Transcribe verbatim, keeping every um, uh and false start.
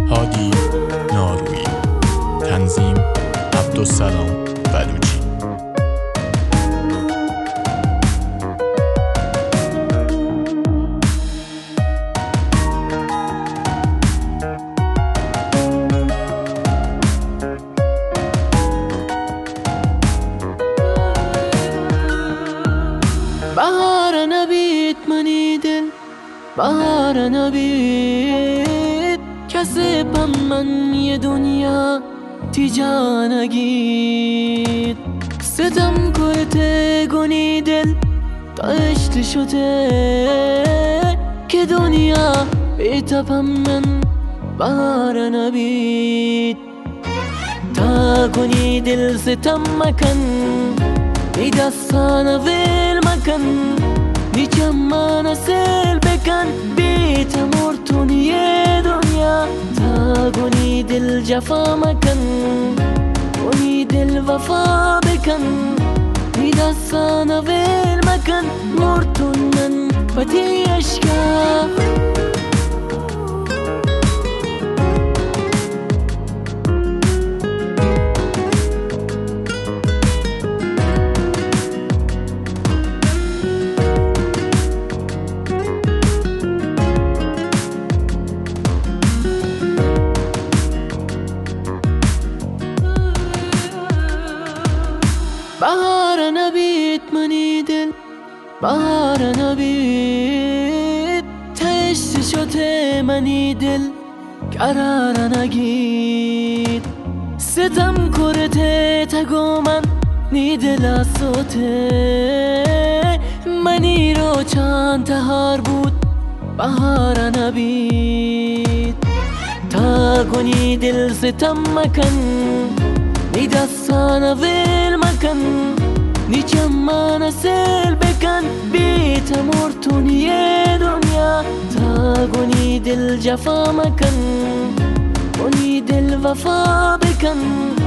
هادی نارویی. تنظیم عبدالسلام بلوچی. بهار نبید منی دل، بهار نبید کسی پم من یه دنیا تیجا نگید. ستم کرده گونی دل داشت شده که دنیا بیتا پم من بهار نبید. تا گونی دل ستم مکن ای دستان ویل مکن، نی چمان سیل بکن بیت مرتون یه دنیا. تا گونی دل جفا مکن، گونی دل وفا بکن، نی دستان ویل مکن مرتون من پتی اشکا. بهار نبید منی دل، بهار نبید تشت شده منی دل قرار نگید. ستم کرده تگو من نی دل سوته منی رو چند تهار بود بهار نبید. تا گونی دل ستم مکن، نی دستان ویل مکن، نی چمان سیل بکن بیت مرتون یه دنیا. تا گونی دل جفا مکن، گونی دل وفا بکن.